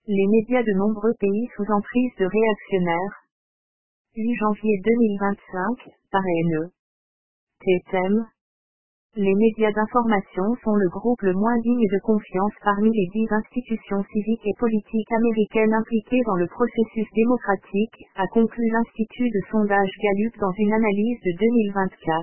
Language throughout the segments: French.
Les médias de nombreux pays sous emprise de réactionnaires. 8 janvier 2025, par ANE. TSM. Les médias d'information sont le groupe le moins digne de confiance parmi les 10 institutions civiques et politiques américaines impliquées dans le processus démocratique, a conclu l'Institut de sondage Gallup dans une analyse de 2024.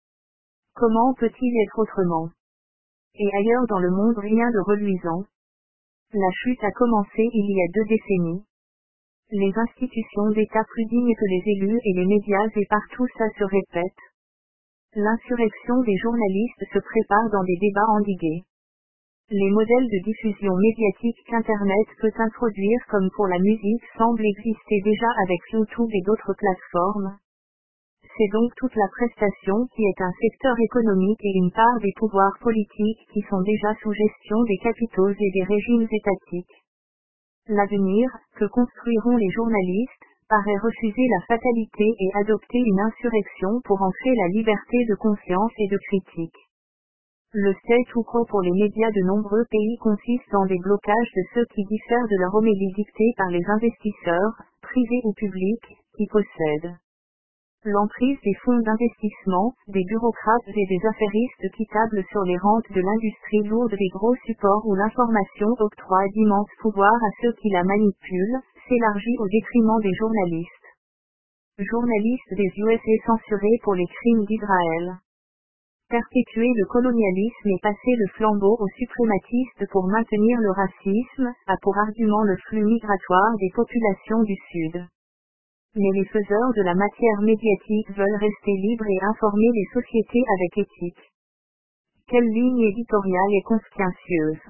Comment peut-il être autrement? Et ailleurs dans le monde rien de reluisant. La chute a commencé il y a 2 décennies. Les institutions d'État plus dignes que les élus et les médias et partout ça se répète. L'insurrection des journalistes se prépare dans des débats endigués. Les modèles de diffusion médiatique qu'Internet peut introduire comme pour la musique semblent exister déjà avec YouTube et d'autres plateformes. C'est donc toute la prestation qui est un secteur économique et une part des pouvoirs politiques qui sont déjà sous gestion des capitaux et des régimes étatiques. L'avenir, que construiront les journalistes, paraît refuser la fatalité et adopter une insurrection pour ancrer la liberté de conscience et de critique. Le statu quo pour les médias de nombreux pays consiste dans des blocages de ceux qui diffèrent de leur homélie dictée par les investisseurs, privés ou publics, qui possèdent l'emprise des fonds d'investissement, des bureaucrates et des affairistes qui tablent sur les rentes de l'industrie lourde des gros supports où l'information octroie d'immenses pouvoirs à ceux qui la manipulent, s'élargit au détriment des journalistes. Journalistes des USA censurés pour les crimes d'Israël. Perpétuer le colonialisme et passer le flambeau aux suprématistes pour maintenir le racisme, a pour argument le flux migratoire des populations du Sud. Mais les faiseurs de la matière médiatique veulent rester libres et informer les sociétés avec éthique. Quelle ligne éditoriale est consciencieuse?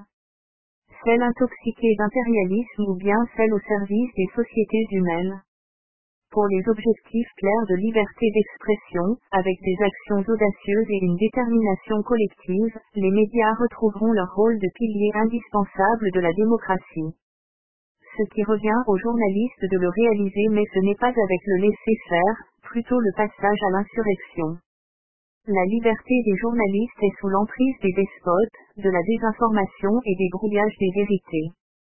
Celle intoxiquée d'impérialisme ou bien celle au service des sociétés humaines? Pour les objectifs clairs de liberté d'expression, avec des actions audacieuses et une détermination collective, les médias retrouveront leur rôle de pilier indispensable de la démocratie. Ce qui revient aux journalistes de le réaliser, mais ce n'est pas avec le laisser-faire, plutôt le passage à l'insurrection. La liberté des journalistes est sous l'emprise des despotes, de la désinformation et des brouillages des vérités.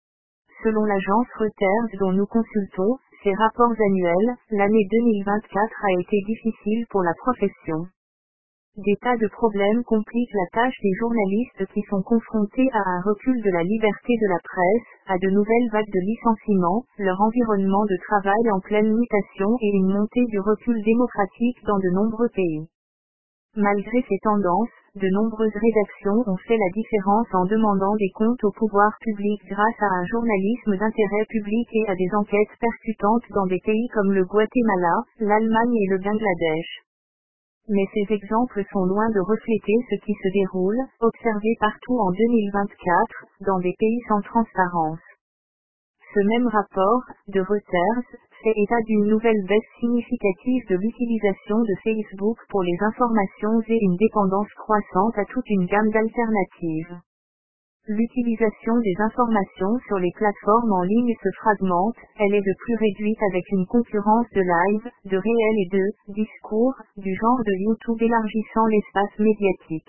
Selon l'agence Reuters dont nous consultons ses rapports annuels, l'année 2024 a été difficile pour la profession. Des tas de problèmes compliquent la tâche des journalistes qui sont confrontés à un recul de la liberté de la presse, à de nouvelles vagues de licenciements, leur environnement de travail en pleine mutation et une montée du recul démocratique dans de nombreux pays. Malgré ces tendances, de nombreuses rédactions ont fait la différence en demandant des comptes au pouvoir public grâce à un journalisme d'intérêt public et à des enquêtes percutantes dans des pays comme le Guatemala, l'Allemagne et le Bangladesh. Mais ces exemples sont loin de refléter ce qui se déroule, observé partout en 2024, dans des pays sans transparence. Ce même rapport, de Reuters, fait état d'une nouvelle baisse significative de l'utilisation de Facebook pour les informations et une dépendance croissante à toute une gamme d'alternatives. L'utilisation des informations sur les plateformes en ligne se fragmente, elle est de plus réduite avec une concurrence de live, de réel et de discours, du genre de YouTube élargissant l'espace médiatique.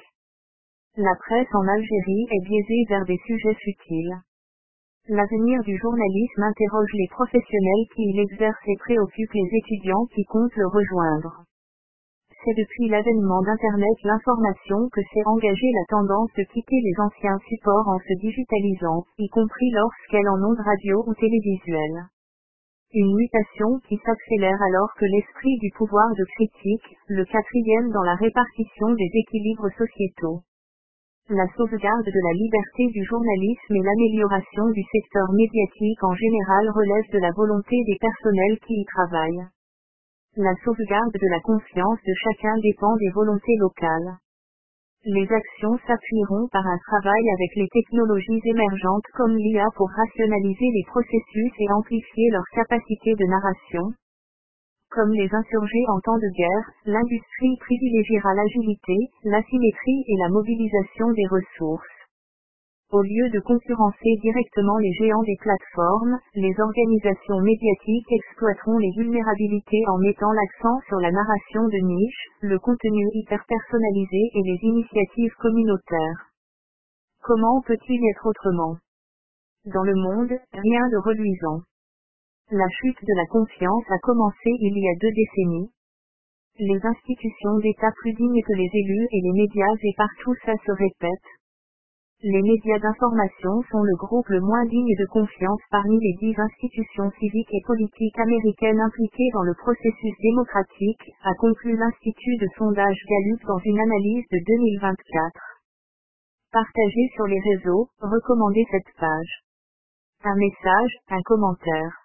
La presse en Algérie est biaisée vers des sujets futiles. L'avenir du journalisme interroge les professionnels qui y l'exercent et préoccupe les étudiants qui comptent le rejoindre. C'est depuis l'avènement d'Internet l'information que s'est engagée la tendance de quitter les anciens supports en se digitalisant, y compris lorsqu'elle en ondes radio ou télévisuelles. Une mutation qui s'accélère alors que l'esprit du pouvoir de critique, le quatrième dans la répartition des équilibres sociétaux. La sauvegarde de la liberté du journalisme et l'amélioration du secteur médiatique en général relèvent de la volonté des personnels qui y travaillent. La sauvegarde de la confiance de chacun dépend des volontés locales. Les actions s'appuieront par un travail avec les technologies émergentes comme l'IA pour rationaliser les processus et amplifier leur capacité de narration. Comme les insurgés en temps de guerre, l'industrie privilégiera l'agilité, l'asymétrie et la mobilisation des ressources. Au lieu de concurrencer directement les géants des plateformes, les organisations médiatiques exploiteront les vulnérabilités en mettant l'accent sur la narration de niche, le contenu hyper-personnalisé et les initiatives communautaires. Comment peut-il être autrement? Dans le monde, rien de reluisant. La chute de la confiance a commencé il y a 2 décennies. Les institutions d'État plus dignes que les élus et les médias et partout ça se répète. Les médias d'information sont le groupe le moins digne de confiance parmi les 10 institutions civiques et politiques américaines impliquées dans le processus démocratique, a conclu l'Institut de sondage Gallup dans une analyse de 2024. Partagez sur les réseaux, recommandez cette page. Un message, un commentaire.